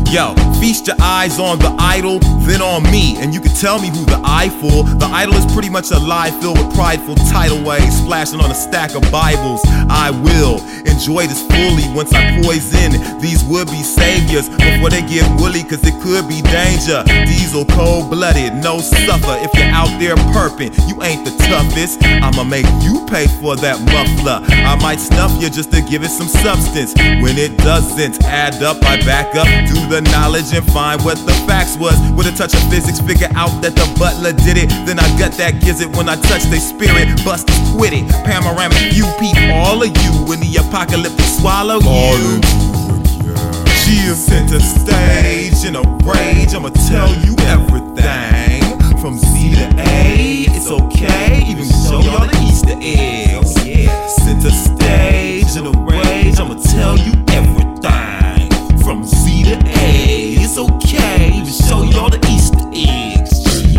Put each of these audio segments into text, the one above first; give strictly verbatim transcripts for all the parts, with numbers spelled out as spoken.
Yo, feast your eyes on the idol, then on me, and you can tell me who the eye for. The idol is pretty much a lie filled with prideful tidal waves splashing on a stack of Bibles. I will enjoy this fully once I poison these would-be saviors before they get woolly, cause it could be danger. Diesel cold-blooded, no suffer. If you're out there perping, you ain't the toughest. I'ma make you pay for that muffler. I might snuff you just to give it some substance. When it doesn't add up, I back up, do the knowledge and find what the facts was. With a touch of physics, figure out that the butler did it. Then I gut that gizzard when I touch they spirit. Busters quit it, panoramic view, peep all of you when the apocalyptic swallow you. Chill center stage in a rage, I'ma tell you everything from Z to A. It's okay, even show y'all the Easter eggs. Center stage in a rage, I'ma tell you everything from Z to A. It's okay, even show y'all the Easter eggs.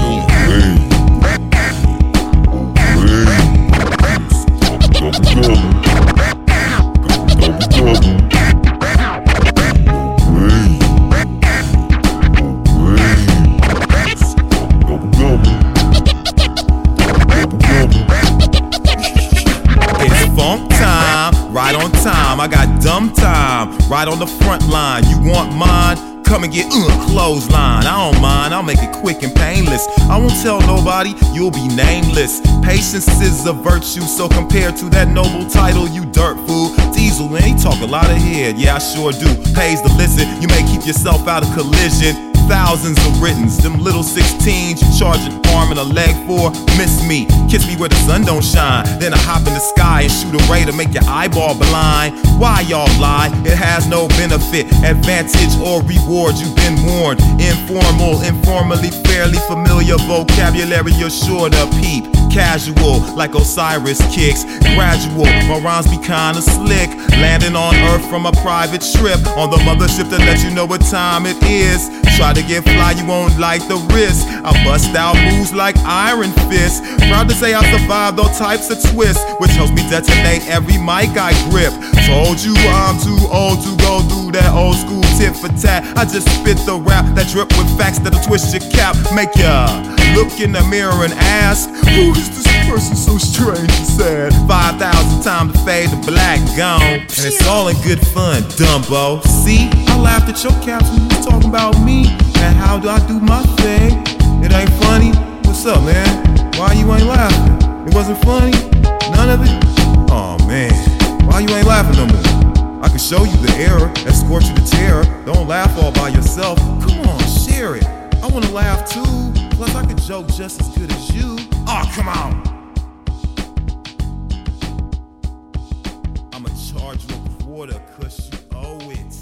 Right on time, I got dumb time. Right on the front line, you want mine? Come and get uh, clothesline. I don't mind, I'll make it quick and painless. I won't tell nobody, you'll be nameless. Patience is a virtue, so compared to that noble title, you dirt fool. Diesel, man, he talk a lot of head, yeah I sure do. Pays to listen, you may keep yourself out of collision. Thousands of writtens, them little sixteens you charge an arm and a leg for. Miss me, kiss me where the sun don't shine. Then I hop in the sky and shoot a ray to make your eyeball blind. Why y'all lie? It has no benefit, advantage or reward. You've been warned. Informal, informally, fairly familiar vocabulary you're sure to peep. Casual, like Osiris kicks. Gradual, my rhymes be kinda slick. Landing on Earth from a private trip on the mothership to let you know what time it is. Try to get fly, you won't like the risk. I bust out moves like Iron Fist. Proud to say I survived all types of twists, which helps me detonate every mic I grip. Told you I'm too old to go through that old school tit for tat. I just spit the rap that drip with facts that'll twist your cap. Make ya look in the mirror and ask, who is this person so strange and sad? Five thousand times to fade to black, gone. And it's all in good fun, Dumbo. See, I laughed at your caps when you was talking about me. And how do I do my thing? It ain't funny? What's up, man? Why you ain't laughing? It wasn't funny? None of it? Oh man, why you ain't laughing no more? I can show you the error, escort you to terror. Don't laugh all by yourself. Come on, share it. I wanna laugh too. Plus I could joke just as good as you. Oh, come on. I'ma charge you a quarter cause you owe it.